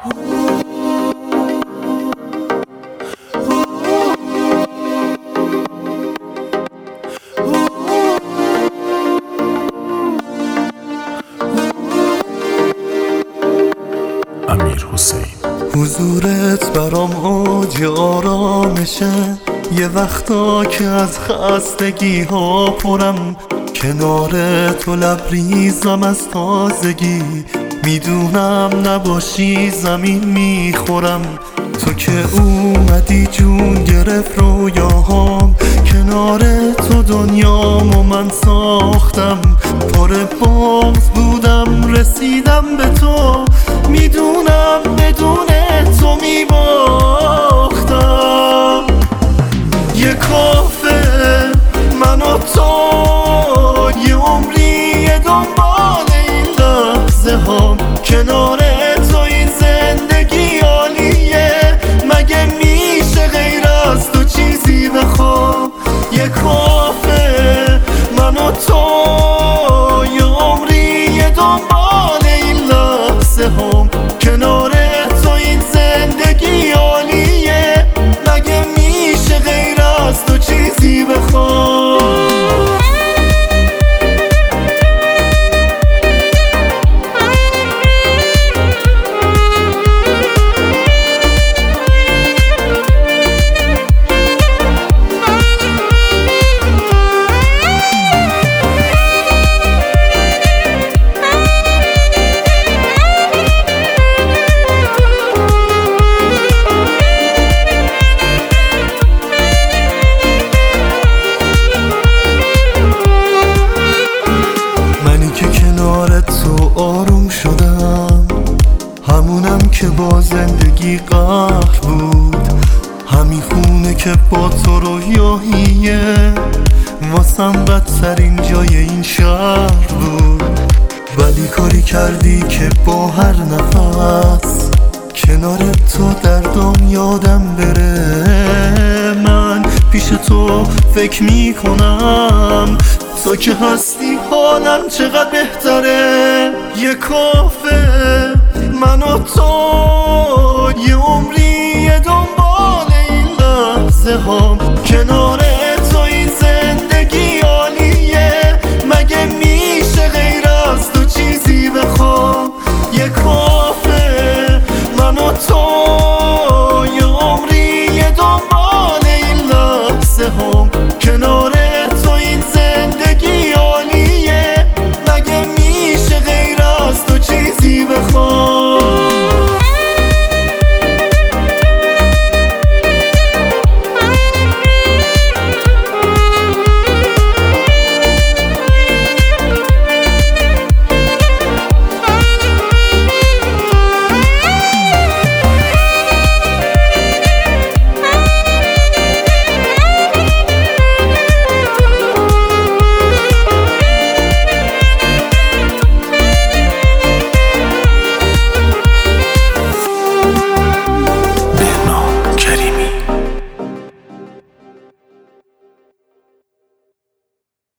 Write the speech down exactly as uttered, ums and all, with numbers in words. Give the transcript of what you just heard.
امیر حسین. حضورت برام اوج آرامشه، یه وقتا که از خستگی ها پرم، کنار تو لبریزم از تازگی، میدونم نباشی زمین میخورم. تو که اومدی جون گرفت رویاهام، کنار تو دنیامو من ساختم. پر باز بودم رسیدم به تو، میدونم بدون تو میباختم. یه کافه من و تو، یه عمری دنبال این لحظه ها، کنار تو این زندگی عالیه، مگه میشه غیر از تو چیزی بخوام. یه کافه من و تو، یه عمری دنبال این لحظه ها، کنار تو این زندگی عالیه، مگه میشه غیر از تو چیزی بخوام. آروم شدم، همونم که با زندگی قهر بود، همین خونه که با تو رویاهیه، واسم بدترین جای این شهر بود. ولی کاری کردی که با هر نفس کنار تو دردام یادم بره. من پیش تو فکر میکنم، تو که هستی حالم چقدر بهتره. یه کافه من و تو، یه عمری دنبال این لحظه ها،